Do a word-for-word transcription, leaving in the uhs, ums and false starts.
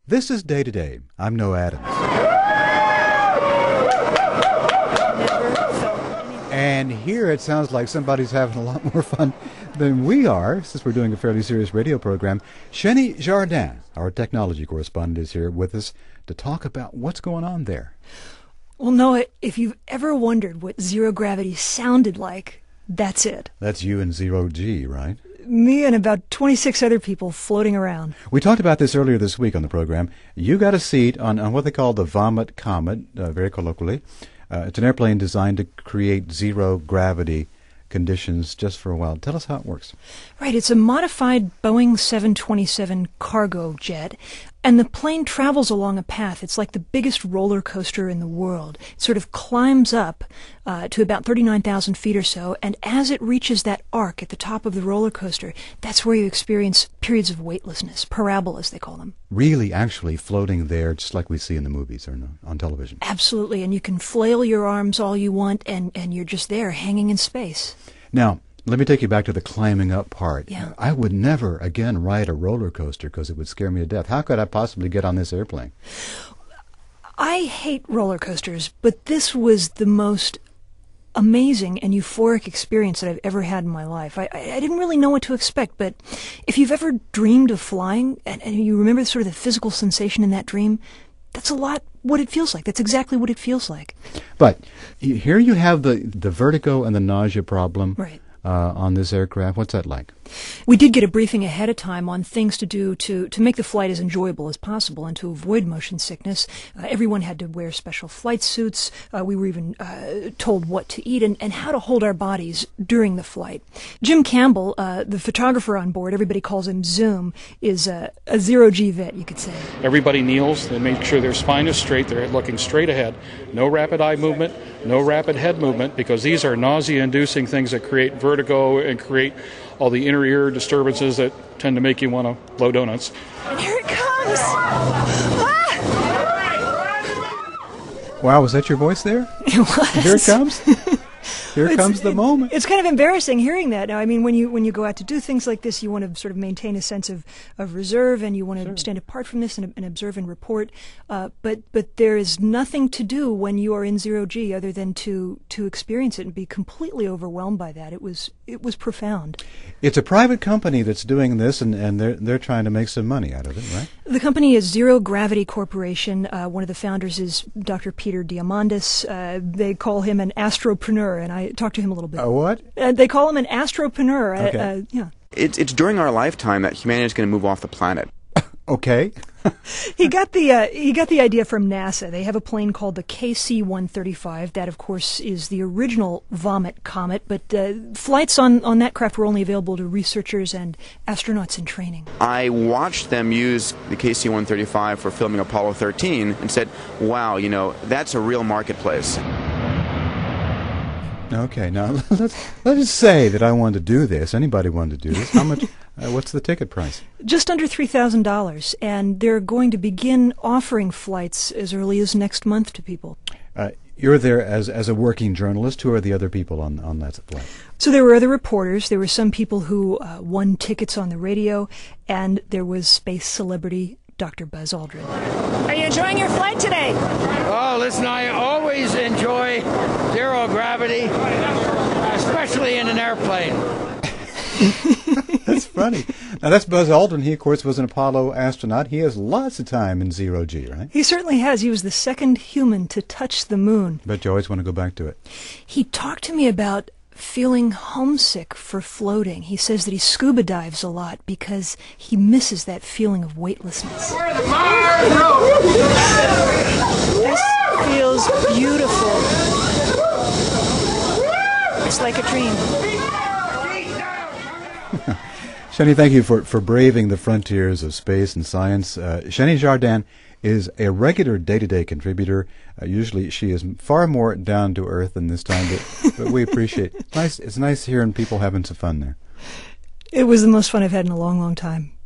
This is Day to Day. I'm Noah Adams. And here it sounds like somebody's having a lot more fun than we are, since we're doing a fairly serious radio program. Sheni Jardin, our technology correspondent, is here with us to talk about what's going on there. Well, Noah, if you've ever wondered what zero gravity sounded like, that's it. That's you and Zero G, right? Me and about twenty-six other people floating around. We talked about this earlier this week on the program. You got a seat on, on what they call the Vomit Comet, uh, very colloquially. Uh, it's an airplane designed to create zero gravity conditions just for a while. Tell us how it works. Right, it's a modified Boeing seven twenty-seven cargo jet, and the plane travels along a path. It's like the biggest roller coaster in the world. It sort of climbs up uh, to about thirty-nine thousand feet or so, and as it reaches that arc at the top of the roller coaster, that's where you experience periods of weightlessness, parabolas they call them. Really actually floating there just like we see in the movies or no, on television. Absolutely, and you can flail your arms all you want, and, and you're just there hanging in space. Now, let me take you back to the climbing up part. Yeah. I would never again ride a roller coaster because it would scare me to death. How could I possibly get on this airplane? I hate roller coasters, but this was the most amazing and euphoric experience that I've ever had in my life. I, I, I didn't really know what to expect, but if you've ever dreamed of flying and, and you remember sort of the physical sensation in that dream, that's a lot what it feels like. That's exactly what it feels like. But here you have the, the vertigo and the nausea problem. Right. Uh, on this aircraft. What's that like? We did get a briefing ahead of time on things to do to, to make the flight as enjoyable as possible and to avoid motion sickness. Uh, everyone had to wear special flight suits. Uh, we were even uh, told what to eat and, and how to hold our bodies during the flight. Jim Campbell, uh, the photographer on board, everybody calls him Zoom, is a, a zero-G vet, you could say. Everybody kneels. They make sure their spine is straight. They're looking straight ahead. No rapid eye movement, no rapid head movement, because these are nausea-inducing things that create vertigo and create all the inner ear disturbances that tend to make you want to blow donuts. And here it comes! Ah! Wow, was that your voice there? It was. Here it comes. Here It's- comes the it- moment. It's kind of embarrassing hearing that. Now, I mean, when you when you go out to do things like this, you want to sort of maintain a sense of, of reserve, and you want to Sure. stand apart from this and, and observe and report. Uh, but but there is nothing to do when you are in zero G other than to to experience it and be completely overwhelmed by that. It was it was profound. It's a private company that's doing this, and, and they're they're trying to make some money out of it, right? The company is Zero Gravity Corporation. Uh, one of the founders is Doctor Peter Diamandis. Uh, they call him an astropreneur, and I talked to him a little bit. A what? Uh, they call him an astropreneur. Uh, Okay. uh, yeah. It's, it's during our lifetime that humanity is going to move off the planet. Okay. He got the uh, he got the idea from NASA. They have a plane called the K C one thirty-five. That, of course, is the original Vomit Comet. But uh, flights on, on that craft were only available to researchers and astronauts in training. I watched them use the K C one thirty-five for filming Apollo thirteen and said, wow, you know, that's a real marketplace. Okay, now let's let's just say that I wanted to do this. Anybody wanted to do this. How much? Uh, what's the ticket price? Just under three thousand dollars, and they're going to begin offering flights as early as next month to people. Uh, you're there as as a working journalist. Who are the other people on on that flight? So there were other reporters. There were some people who uh, won tickets on the radio, and there was space celebrity Doctor Buzz Aldrin. Are you enjoying your flight today? Oh, listen, I always enjoy zero gravity, especially in an airplane. That's funny. Now that's Buzz Aldrin. He, of course, was an Apollo astronaut. He has lots of time in zero G, right? He certainly has. He was the second human to touch the moon. But you always want to go back to it. He talked to me about feeling homesick for floating. He says that he scuba dives a lot because he misses that feeling of weightlessness. This feels beautiful. It's like a dream. Sheni, thank you for, for braving the frontiers of space and science. Uh, Sheni Jardin is a regular day-to-day contributor. Uh, usually she is far more down to earth than this time, but, but we appreciate it. Nice, it's nice hearing people having some fun there. It was the most fun I've had in a long, long time.